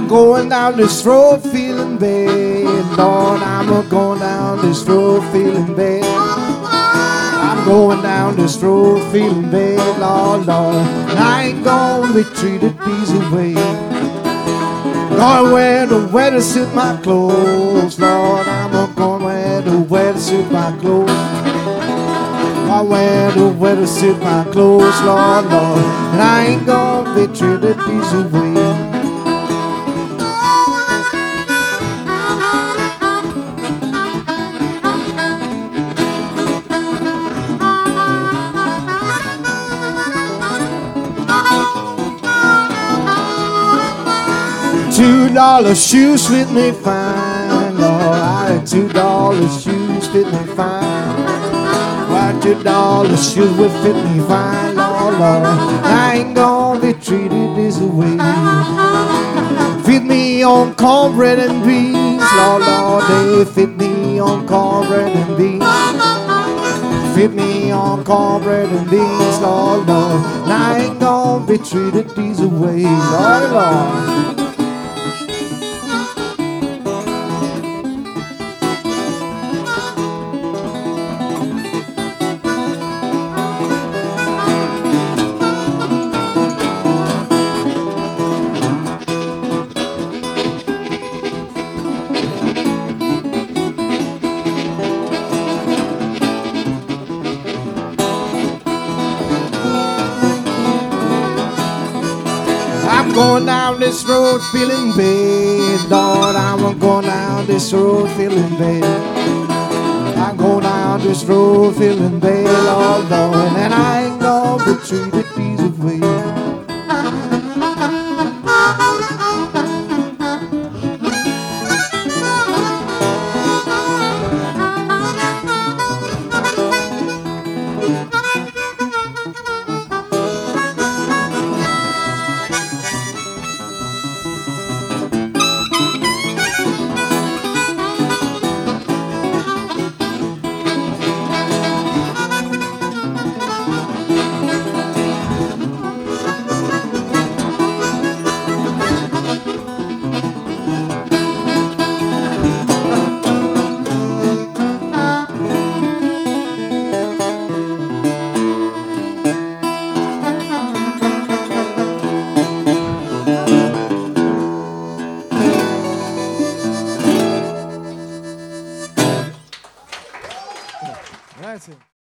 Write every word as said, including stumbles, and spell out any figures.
I'm going down this road feeling bad, Lord, I'm a going down this road feeling bad. I'm going down this road feeling bad, Lord, Lord, I ain't gonna be treated easy way. Gonna wear the weather suit my clothes, Lord, I'm a gonna wear the weather suit my clothes. I wear the weather suit my clothes, Lord, Lord, and I ain't gonna be treated easy way. Two dollar shoes fit me fine, Lord, I had two dollar shoes fit me fine. Why two dollar shoes would fit me fine, Lord, Lord, I ain't gonna be treated this way. Feed me on cornbread and beans, Lord, Lord, they feed me on cornbread and beans. Feed me on cornbread and beans, Lord, Lord, I ain't gonna be treated this way, Lord, Lord. I'm going down this road feeling bad, Lord, I'm going down this road feeling bad. I'm going down this road feeling bad, Lord, Lord, and I ain't gonna be treated easy way. That's it.